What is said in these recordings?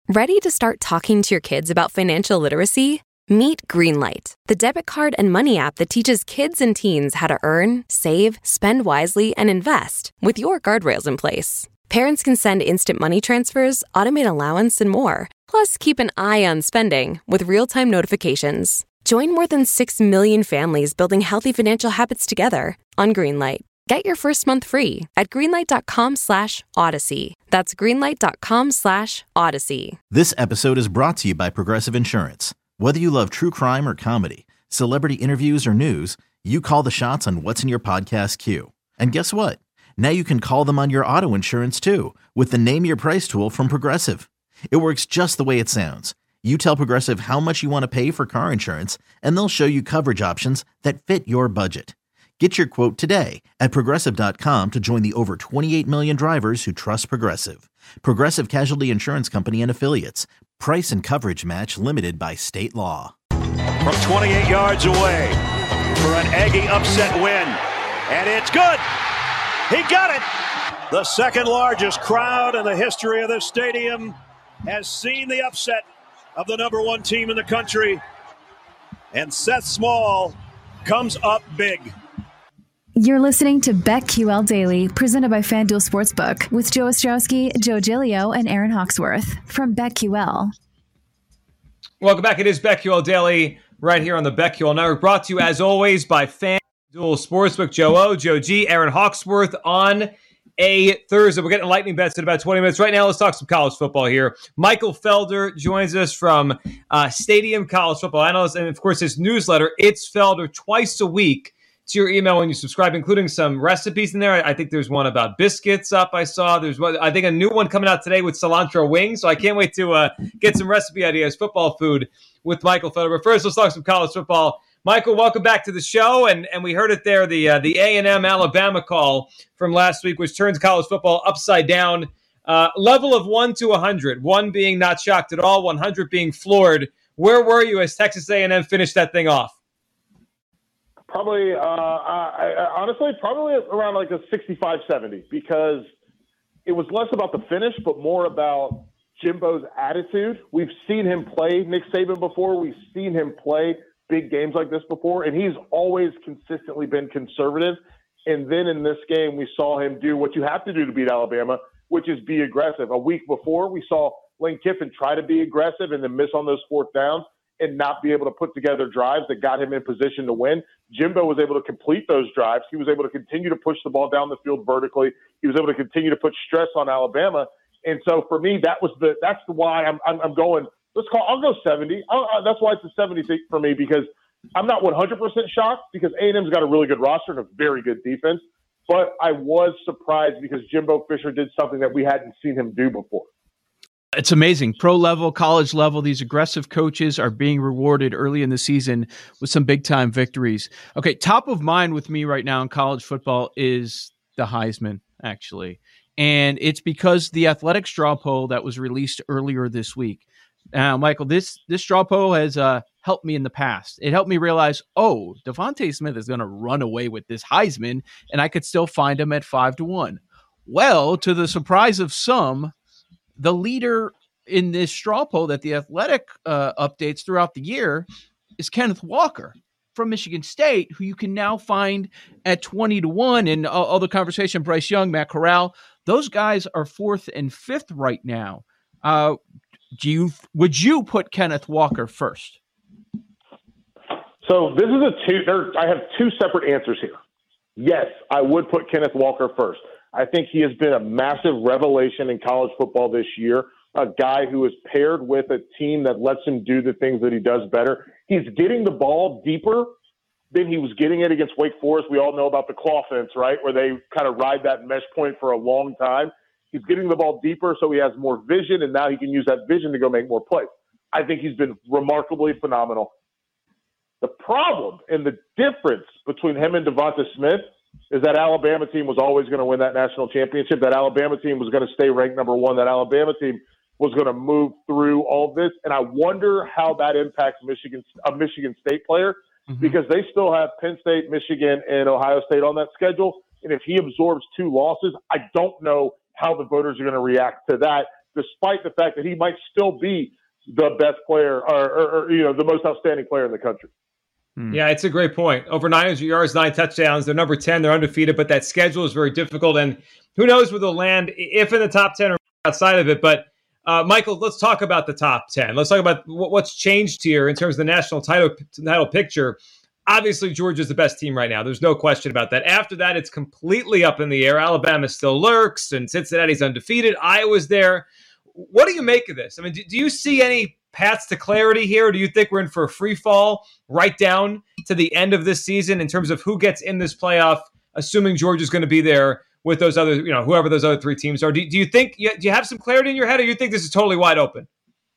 Ready to start talking to your kids about financial literacy? Meet Greenlight, the debit card and money app that teaches kids and teens how to earn, save, spend wisely, and invest with your guardrails in place. Parents can send instant money transfers, automate allowance, and more. Plus, keep an eye on spending with real-time notifications. Join more than 6 million families building healthy financial habits together on Greenlight. Get your first month free at greenlight.com/Odyssey. That's greenlight.com/Odyssey. This episode is brought to you by Progressive Insurance. Whether you love true crime or comedy, celebrity interviews or news, you call the shots on what's in your podcast queue. And guess what? Now you can call them on your auto insurance too with the Name Your Price tool from Progressive. It works just the way it sounds. You tell Progressive how much you want to pay for car insurance, and they'll show you coverage options that fit your budget. Get your quote today at Progressive.com to join the over 28 million drivers who trust Progressive. Progressive Casualty Insurance Company and Affiliates. Price and coverage match limited by state law. From 28 yards away for an Aggie upset win. And it's good. He got it. The second largest crowd in the history of this stadium has seen the upset of the number one team in the country. And Seth Small comes up big. You're listening to BetQL Daily, presented by FanDuel Sportsbook, with Joe Ostrowski, Joe Giglio, and Aaron Hawksworth from BetQL. Welcome back. It is BetQL Daily right here on the BetQL Network, brought to you as always by FanDuel Sportsbook. Joe O, Joe G, Aaron Hawksworth on a Thursday. We're getting lightning bets in about 20 minutes. Right now, let's talk some college football here. Michael Felder joins us from Stadium College Football Analyst, and of course his newsletter, It's Felder, twice a week to your email when you subscribe, including some recipes in there. I think there's one about biscuits up I saw. There's one, I think a new one coming out today with cilantro wings. So I can't wait to get some recipe ideas, football food with Michael Felder. But first, let's talk some college football. Michael, welcome back to the show. And we heard it there, the A&M Alabama call from last week, which turns college football upside down. Level of 1 to 100, 1 being not shocked at all, 100 being floored. Where were you as Texas A&M finished that thing off? Probably, honestly, probably around like a 65-70, because it was less about the finish, but more about Jimbo's attitude. We've seen him play Nick Saban before. We've seen him play big games like this before, and he's always consistently been conservative. And then in this game, we saw him do what you have to do to beat Alabama, which is be aggressive. A week before, we saw Lane Kiffin try to be aggressive and then miss on those fourth downs and not be able to put together drives that got him in position to win. Jimbo was able to complete those drives. He was able to continue to push the ball down the field vertically. He was able to continue to put stress on Alabama. And so for me, that's why I'm going. I'll go 70. That's why it's a 70 for me, because I'm not 100% shocked, because A&M's got a really good roster and a very good defense. But I was surprised because Jimbo Fisher did something that we hadn't seen him do before. It's amazing. Pro level, college level, these aggressive coaches are being rewarded early in the season with some big time victories. Okay, top of mind with me right now in college football is the Heisman, actually. And it's because the Athletic straw poll that was released earlier this week. Now, Michael, this straw poll has helped me in the past. It helped me realize, Devontae Smith is going to run away with this Heisman, and I could still find him at 5-1. Well, to the surprise of some, the leader in this straw poll that the Athletic updates throughout the year is Kenneth Walker from Michigan State, who you can now find at 20-1. And all the conversation, Bryce Young, Matt Corral, those guys are 4th and 5th right now. Would you put Kenneth Walker first? So this is I have two separate answers here. Yes, I would put Kenneth Walker first. I think he has been a massive revelation in college football this year, a guy who is paired with a team that lets him do the things that he does better. He's getting the ball deeper than he was getting it against Wake Forest. We all know about the claw fence, right, where they kind of ride that mesh point for a long time. He's getting the ball deeper, so he has more vision, and now he can use that vision to go make more plays. I think he's been remarkably phenomenal. The problem and the difference between him and Devonta Smith is that Alabama team was always going to win that national championship. That Alabama team was going to stay ranked number one. That Alabama team was going to move through all this. And I wonder how that impacts a Michigan State player, because they still have Penn State, Michigan, and Ohio State on that schedule. And if he absorbs 2 losses, I don't know how the voters are going to react to that. despite the fact that he might still be the best player or the most outstanding player in the country. Yeah, it's a great point. Over 900 yards, 9 touchdowns. They're number 10. They're undefeated, but that schedule is very difficult. And who knows where they'll land, if in the top 10 or outside of it. But, Michael, let's talk about the top 10. Let's talk about what's changed here in terms of the national title picture. Obviously, Georgia's the best team right now. There's no question about that. After that, it's completely up in the air. Alabama still lurks, and Cincinnati's undefeated. Iowa's there. What do you make of this? I mean, do you see any paths to clarity here? Or do you think we're in for a free fall right down to the end of this season in terms of who gets in this playoff, assuming Georgia's going to be there with those other, whoever those other 3 teams are? Do you think, do you have some clarity in your head, or you think this is totally wide open?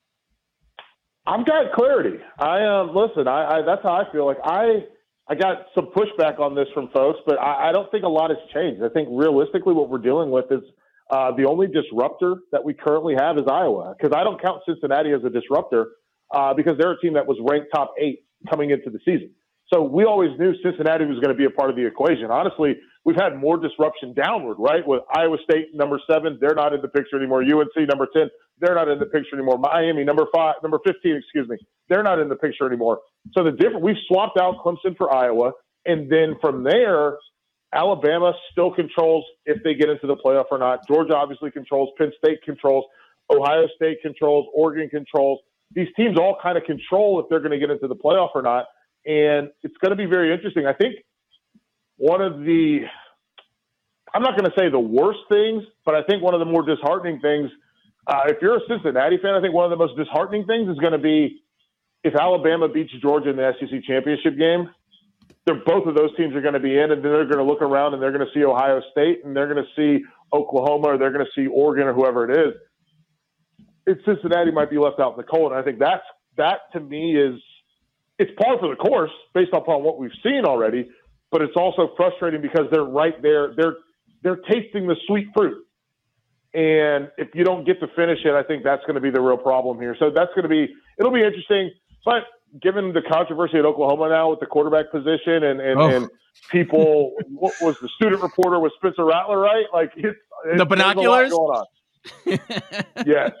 I've got clarity. Listen, that's how I feel. Like I got some pushback on this from folks, but I don't think a lot has changed. I think realistically what we're dealing with is the only disruptor that we currently have is Iowa, because I don't count Cincinnati as a disruptor because they're a team that was ranked top 8 coming into the season. So we always knew Cincinnati was going to be a part of the equation. Honestly, we've had more disruption downward, right? With Iowa State, number 7, they're not in the picture anymore. UNC, number 10, they're not in the picture anymore. Miami, number 15, they're not in the picture anymore. So we've swapped out Clemson for Iowa, and then from there, Alabama still controls if they get into the playoff or not. Georgia obviously controls. Penn State controls. Ohio State controls. Oregon controls. These teams all kind of control if they're going to get into the playoff or not. And it's going to be very interesting. I think one of the – I'm not going to say the worst things, but I think one of the more disheartening things, if you're a Cincinnati fan, I think one of the most disheartening things is going to be if Alabama beats Georgia in the SEC championship game. Both of those teams are going to be in, and then they're going to look around and they're going to see Ohio State, and they're going to see Oklahoma, or they're going to see Oregon, or whoever it is. Cincinnati might be left out in the cold. And I think that to me it's par for the course based upon what we've seen already, but it's also frustrating because they're right there. They're tasting the sweet fruit. And if you don't get to finish it, I think that's going to be the real problem here. So it'll be interesting, but given the controversy at Oklahoma now with the quarterback position and people, what was the student reporter with Spencer Rattler, right? Like the binoculars going on. Yes.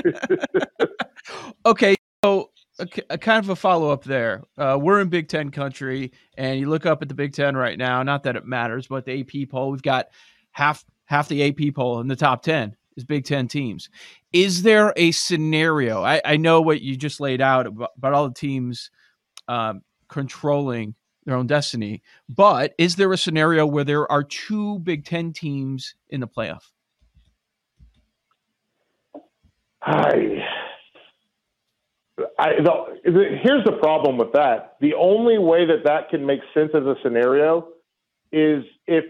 Okay. So a kind of a follow-up there. We're in Big Ten country, and you look up at the Big Ten right now, not that it matters, but the AP poll, we've got half the AP poll in the top 10 is Big Ten teams. Is there a scenario? I know what you just laid out about all the teams controlling their own destiny, but is there a scenario where there are 2 Big Ten teams in the playoff? Here's the problem with that. The only way that can make sense as a scenario is if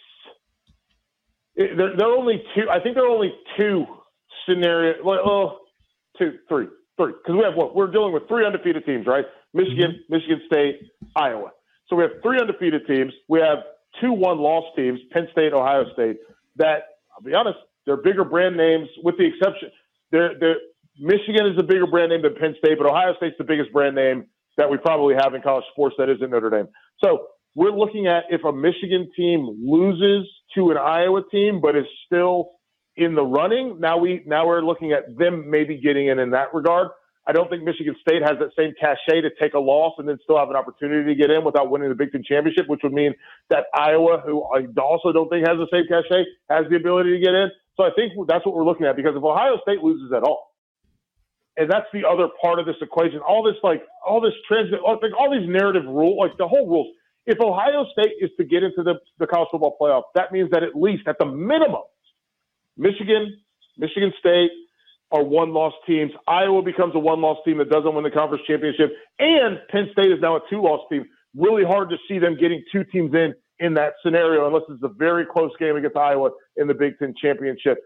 there are only 2. I think there are only 2 scenarios. Well, 2, 3, because we're dealing with 3 undefeated teams, right? Michigan, Michigan State, Iowa. So we have 3 undefeated teams. We have 2 one-loss teams, Penn State, Ohio State. That, I'll be honest, they're bigger brand names, with the exception. Michigan is a bigger brand name than Penn State, but Ohio State's the biggest brand name that we probably have in college sports that isn't Notre Dame. So we're looking at if a Michigan team loses to an Iowa team but is still in the running, now we're looking at them maybe getting in that regard. I don't think Michigan State has that same cachet to take a loss and then still have an opportunity to get in without winning the Big Ten championship, which would mean that Iowa, who I also don't think has the same cachet, has the ability to get in. So I think that's what we're looking at, because if Ohio State loses at all, and that's the other part of this equation, all these narrative rules, like the whole rules. If Ohio State is to get into the college football playoff, that means that at least, at the minimum, Michigan, Michigan State are one-loss teams. Iowa becomes a one-loss team that doesn't win the conference championship, and Penn State is now a 2-loss team. Really hard to see them getting 2 teams in that scenario, unless it's a very close game against Iowa in the Big Ten championship.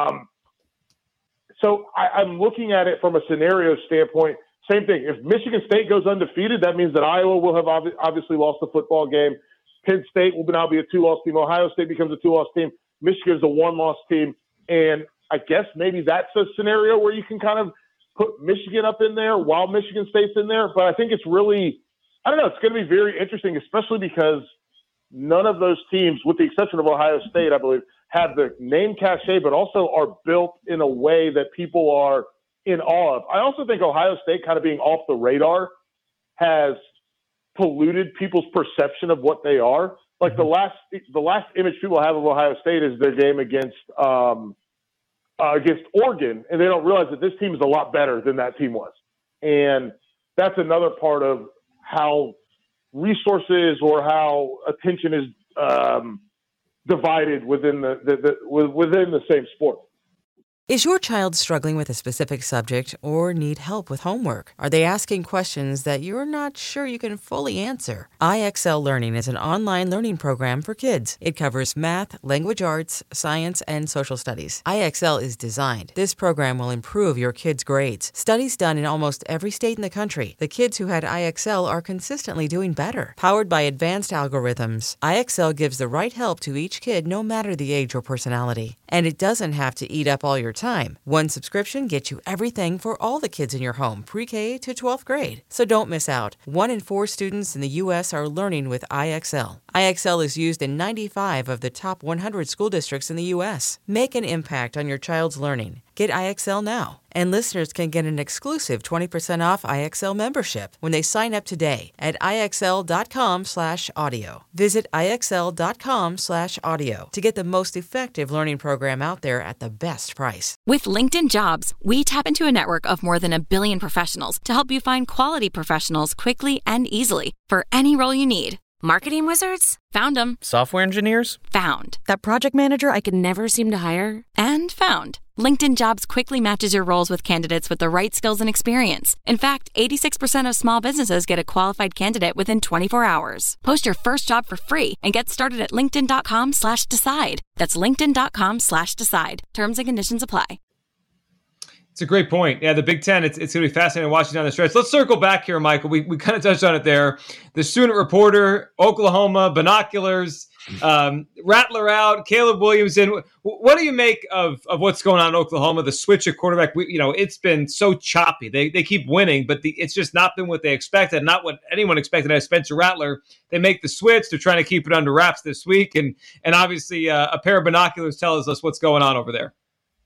So I'm looking at it from a scenario standpoint. Same thing. If Michigan State goes undefeated, that means that Iowa will have obviously lost the football game. Penn State will now be a 2-loss team. Ohio State becomes a 2-loss team. Michigan is a 1-loss team. And I guess maybe that's a scenario where you can kind of put Michigan up in there while Michigan State's in there. But I think it's really, I don't know, it's going to be very interesting, especially because none of those teams, with the exception of Ohio State, I believe, have the name cachet, but also are built in a way that people are in awe of. I also think Ohio State kind of being off the radar has polluted people's perception of what they are. Like the last image people have of Ohio State is their game against Oregon, and they don't realize that this team is a lot better than that team was. And that's another part of how resources or how attention is divided within the same sport. Is your child struggling with a specific subject or need help with homework? Are they asking questions that you're not sure you can fully answer? IXL Learning is an online learning program for kids. It covers math, language arts, science, and social studies. IXL is designed. This program will improve your kids' grades. Studies done in almost every state in the country. The kids who had IXL are consistently doing better. Powered by advanced algorithms, IXL gives the right help to each kid no matter the age or personality. And it doesn't have to eat up all your time. One subscription gets you everything for all the kids in your home, pre-K to 12th grade. So don't miss out. 1 in 4 students in the U.S. are learning with IXL. IXL is used in 95 of the top 100 school districts in the U.S. Make an impact on your child's learning. Get IXL now. And listeners can get an exclusive 20% off IXL membership when they sign up today at IXL.com/audio. Visit IXL.com/audio to get the most effective learning program out there at the best price. With LinkedIn Jobs, we tap into a network of more than 1 billion professionals to help you find quality professionals quickly and easily for any role you need. Marketing wizards? Found them. Software engineers? Found. That project manager I could never seem to hire? And found. LinkedIn Jobs quickly matches your roles with candidates with the right skills and experience. In fact, 86% of small businesses get a qualified candidate within 24 hours. Post your first job for free and get started at linkedin.com/decide. That's linkedin.com/decide. Terms and conditions apply. It's a great point. Yeah, the Big Ten, it's going to be fascinating watching down the stretch. Let's circle back here, Michael. We kind of touched on it there. The Student Reporter, Oklahoma, binoculars, Rattler out, Caleb Williamson. What do you make of what's going on in Oklahoma? The switch of quarterback, it's been so choppy. They keep winning, but it's just not been what they expected, not what anyone expected as Spencer Rattler. They make the switch. They're trying to keep it under wraps this week. And obviously a pair of binoculars tells us what's going on over there.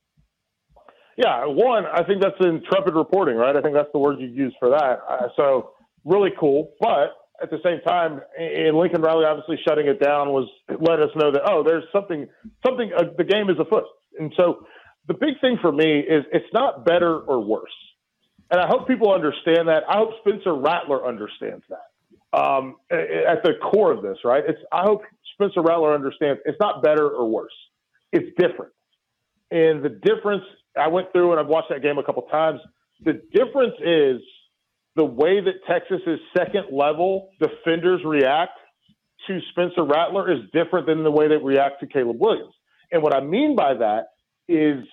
Yeah, one, I think that's intrepid reporting, right? I think that's the word you use for that. So really cool. But at the same time, in Lincoln Riley obviously shutting it down let us know that, there's something, the game is afoot. And so the big thing for me is it's not better or worse. And I hope people understand that. I hope Spencer Rattler understands that at the core of this, right? I hope Spencer Rattler understands it's not better or worse. It's different. And the difference, I went through and I've watched that game a couple times. The difference is the way that Texas's second-level defenders react to Spencer Rattler is different than the way they react to Caleb Williams. And what I mean by that is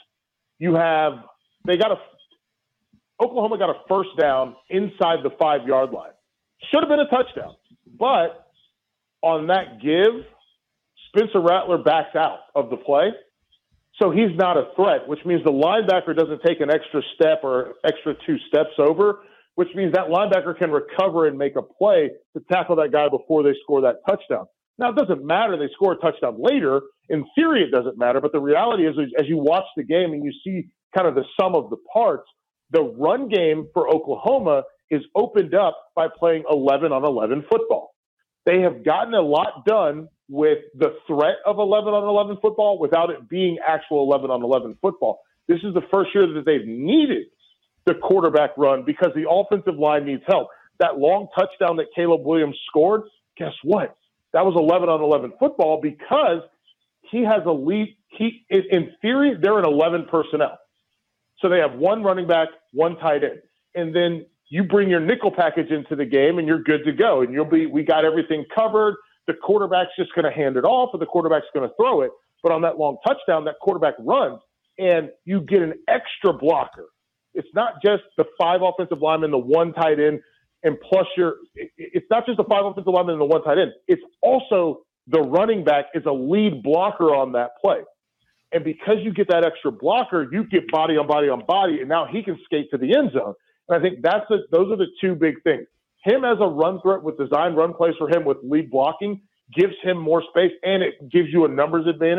Oklahoma got a first down inside the 5-yard line. Should have been a touchdown. But on that give, Spencer Rattler backs out of the play. So he's not a threat, which means the linebacker doesn't take an extra step or extra 2 steps over, which means that linebacker can recover and make a play to tackle that guy before they score that touchdown. Now, it doesn't matter. They score a touchdown later. In theory, it doesn't matter. But the reality is, as you watch the game and you see kind of the sum of the parts, the run game for Oklahoma is opened up by playing 11-on-11 football. They have gotten a lot done with the threat of 11-on-11 football without it being actual 11-on-11 football. This is the first year that they've needed the quarterback run because the offensive line needs help. That long touchdown that Caleb Williams scored, guess what? That was 11-on-11 football because he has a lead. In theory, they're in 11 personnel. So they have 1 running back, 1 tight end. And then you bring your nickel package into the game and you're good to go. And we got everything covered. The quarterback's just going to hand it off or the quarterback's going to throw it. But on that long touchdown, that quarterback runs and you get an extra blocker. It's not just the 5 offensive linemen, the 1 tight end, and plus it's not just the 5 offensive linemen and the 1 tight end. It's also the running back is a lead blocker on that play. And because you get that extra blocker, you get body on body on body, and now he can skate to the end zone. And I think those are the 2 big things. Him as a run threat with designed run plays for him with lead blocking gives him more space, and it gives you a numbers advantage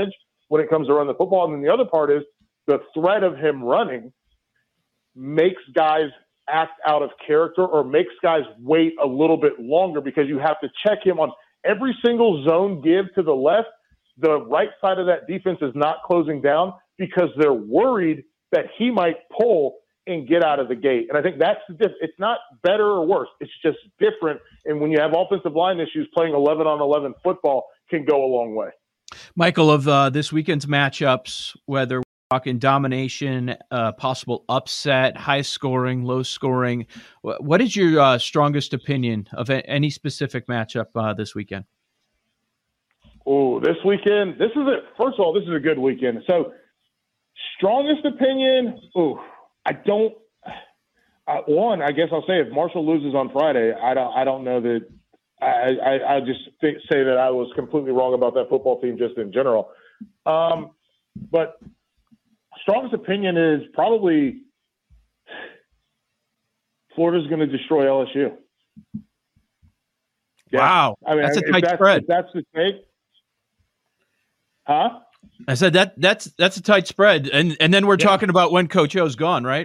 when it comes to running the football. And then the other part is the threat of him running makes guys act out of character or makes guys wait a little bit longer because you have to check him on every single zone give to the left. The right side of that defense is not closing down because they're worried that he might pull and get out of the gate. And I think that's the difference. It's not better or worse. It's just different. And when you have offensive line issues, playing 11-on-11 football can go a long way. Michael, of this weekend's matchups, whether we're talking domination, possible upset, high scoring, low scoring, what is your strongest opinion of any specific matchup this weekend? Oh, this weekend, first of all, this is a good weekend. So strongest opinion, I guess I'll say if Marshall loses on Friday, I don't know that I just say that I was completely wrong about that football team just in general. But strongest opinion is probably Florida's going to destroy LSU. Yeah. Wow. I mean, that's a tight spread. If that's the take. Huh? I said that's a tight spread. And then we're talking about when Coach O's gone, right?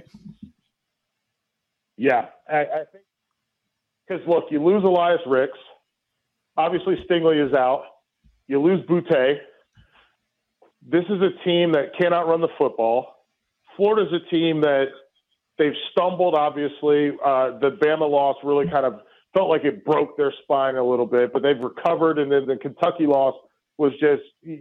Yeah. I think because, look, you lose Elias Ricks. Obviously, Stingley is out. You lose Boutte. This is a team that cannot run the football. Florida's a team that they've stumbled, obviously. The Bama loss really kind of felt like it broke their spine a little bit, but they've recovered. And then the Kentucky loss was just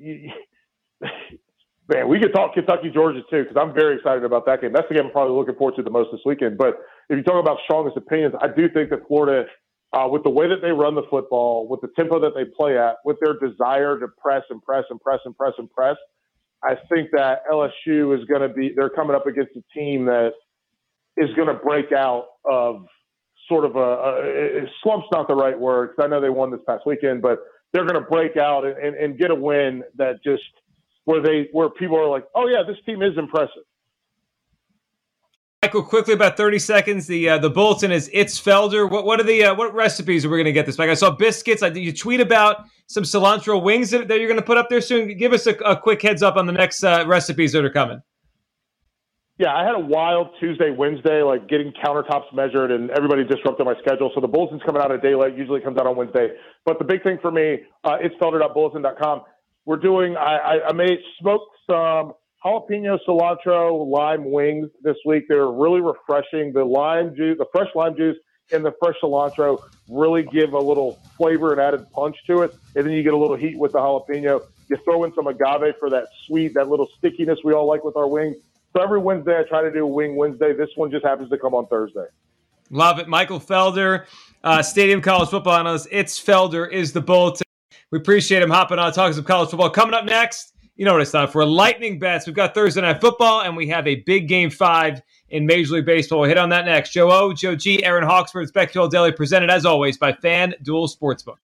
man, we could talk Kentucky, Georgia, too, because I'm very excited about that game. That's the game I'm probably looking forward to the most this weekend. But if you talk about strongest opinions, I do think that Florida, with the way that they run the football, with the tempo that they play at, with their desire to press, I think that LSU is going to be – they're coming up against a team that is going to break out of sort of slump's not the right word because I know they won this past weekend, but they're going to break out and get a win that just where people are like, oh, yeah, this team is impressive. Michael, quickly, about 30 seconds. The bulletin is It's Felder. What are the what recipes are we going to get this week? I saw biscuits. You tweet about some cilantro wings that you're going to put up there soon. Give us a quick heads up on the next recipes that are coming. Yeah, I had a wild Tuesday, Wednesday, like getting countertops measured, and everybody disrupted my schedule. So the bulletin's coming out a day late. Usually comes out on Wednesday. But the big thing for me, it's felder.bulletin.com. We're doing. I made smoked some jalapeno, cilantro, lime wings this week. They're really refreshing. The lime juice, the fresh lime juice, and the fresh cilantro really give a little flavor and added punch to it. And then you get a little heat with the jalapeno. You throw in some agave for that sweet, that little stickiness we all like with our wings. So every Wednesday I try to do a Wing Wednesday. This one just happens to come on Thursday. Love it. Michael Felder, Stadium College Football Analyst. It's Felder is the bulletin. We appreciate him hopping on, talking some college football. Coming up next, you know what it's time for. Lightning bets. We've got Thursday Night Football, and we have a big Game 5 in Major League Baseball. We'll hit on that next. Joe O, Joe G, Aaron Hawksworth, it's BetQL Daily, presented as always by FanDuel Sportsbook.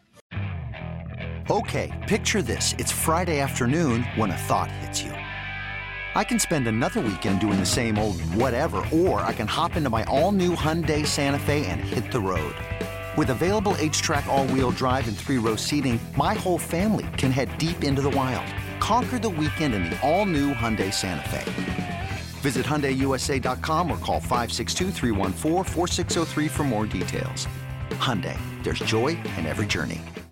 Okay, picture this. It's Friday afternoon when a thought hits you. I can spend another weekend doing the same old whatever, or I can hop into my all-new Hyundai Santa Fe and hit the road. With available H-Track all-wheel drive and 3-row seating, my whole family can head deep into the wild. Conquer the weekend in the all-new Hyundai Santa Fe. Visit HyundaiUSA.com or call 562-314-4603 for more details. Hyundai, there's joy in every journey.